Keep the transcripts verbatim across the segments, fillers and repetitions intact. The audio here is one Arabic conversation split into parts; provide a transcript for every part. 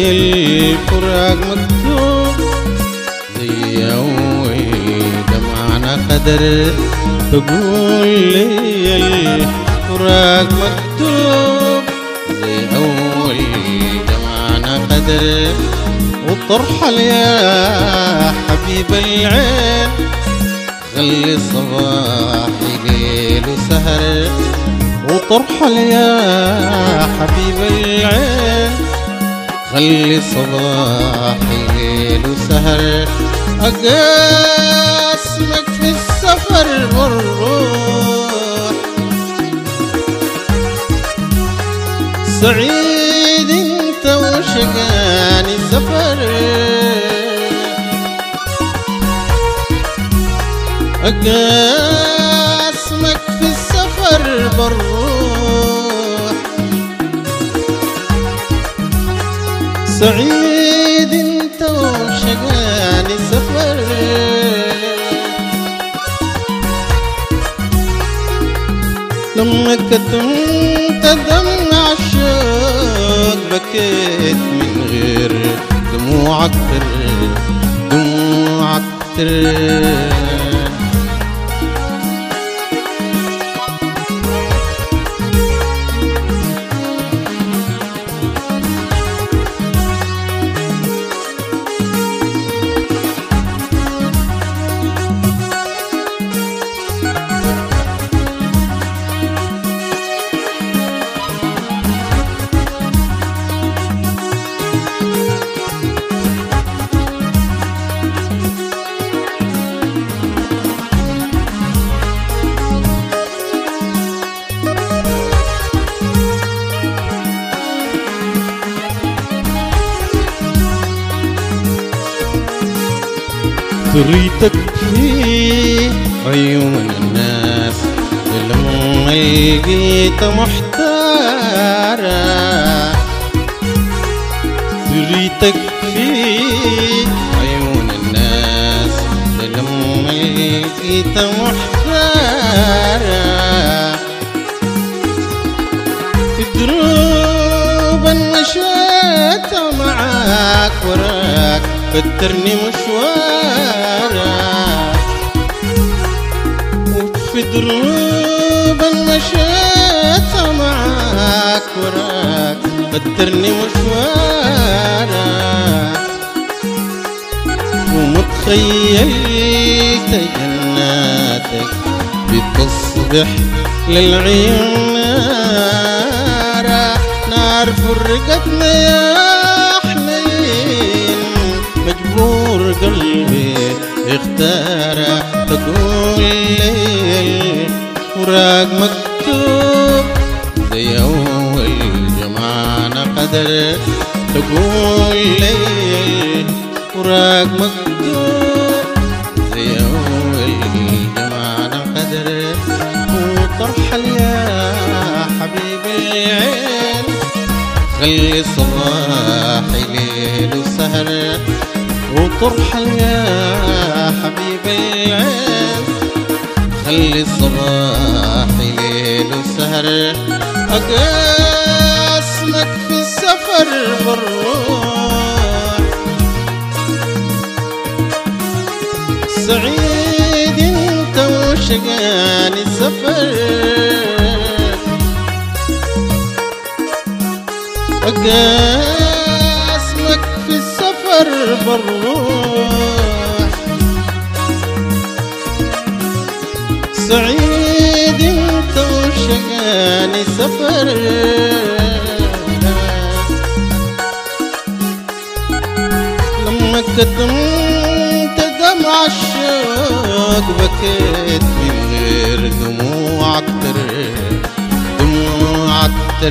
الفراق مكتوب زي أول دمعنا قدر. تقول لي الفراق مكتوب زي أول دمعنا قدر. وترحل يا حبيب العين خلي صباحي ليل وسهر. وترحل يا حبيب العين خلي صباحي ليل وسهر. أقاسمك في السفر والروح سعيد انت وشقاني سفر. أقاسمك في السفر بالروح سعيد انت وشقاني سفر. لما كتمت دمع الشوق بكيت من غير دموعك تر دموعك تر. ريتك في عيون الناس لما لقيت محتارة. ريتك في عيون الناس لما لقيت محتارة. في دروب مشيت معاك وراك فترني مشوارك. وفي دروب مشيت معاك وراك فترني مشوارك. ومتخيلت جناتك بتصبح للعيون نارا. نار فرقتنا يا مجبور قلبي اختار. تقول لي الفراق مكتوب زي أول جمعنا قدر. تقول لي الفراق مكتوب زي أول جمعنا قدر. وترحل يا حبيب العين خلي صباحي ليل وسهر. وترحل يا حبيب العين خلي صباحي ليل وسهر. أقاسمك في السفر بالروح سعيد انت وشقاني سفر. أقاسمك في السفر بالروح سعيد انت وشقاني سفر. لما كتمت دمع الشوق بكيت من غير دموعك تر دموعك تر.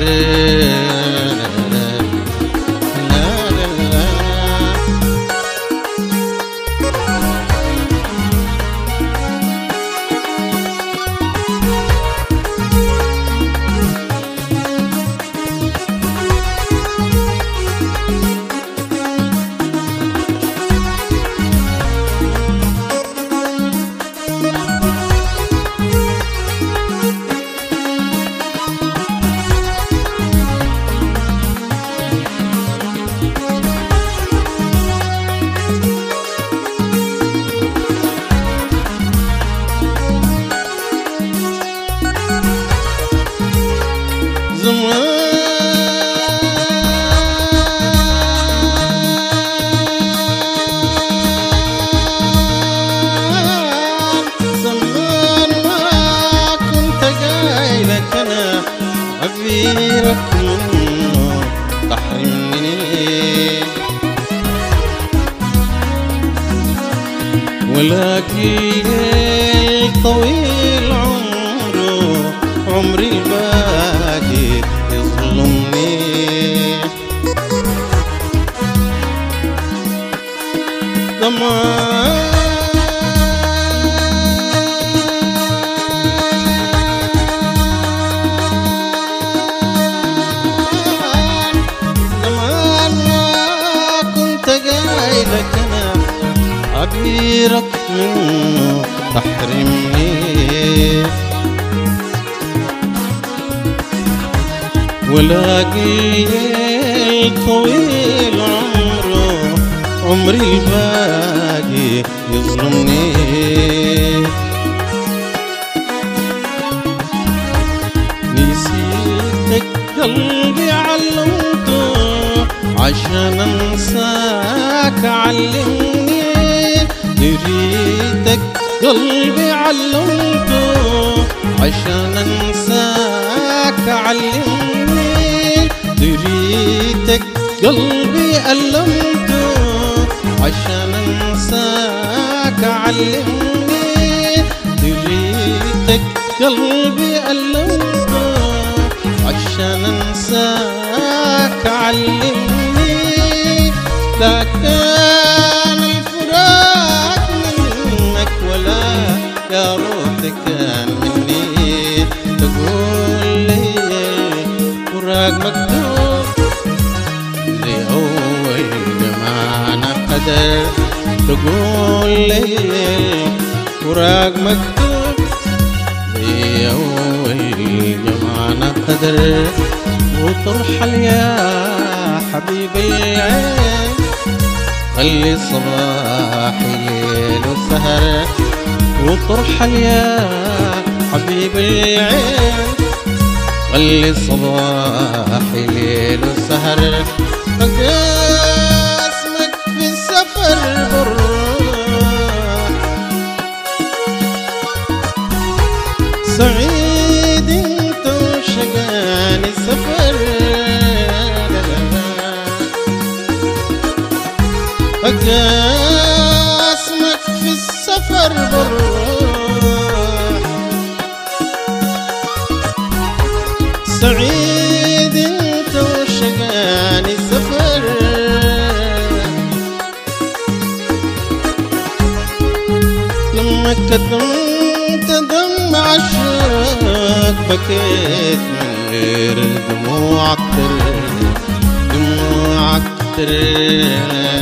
ولاقي طويل عمره عمري الباقي يظلمني. زمان زمان ما كنت قايلك أنا عبيرك منه تحرمني. ولاقي طويل عمره عمري الباقي يظلمني. نسيتك قلبي علمته عشان انساك علمني. نريدك قلبي علمته عشان انساك علمني. نريدك قلبي علمته عشان انساك علمني. نريدك قلبي علمته عشان انساك علمني. لا كان الفراق منك ولا يا روحي كان مني. تقول لي الفراق مكتوب زي أول جمعنا قدر. تقول لي الفراق مكتوب زي أول جمعنا قدر. وترحل يا حبيبي العين خلي صباحي ليل وسهر. وترحل يا حبيبي العين خلي صباحي ليل وسهر. اسمك في السفر بالروح سعيد انت وشقاني سفر. اسمك في السفر بالروح سعيد انت وشقاني سفر. لما كتمت دمع الشوق بكيت من غير دموع اكتر دموع اكتر.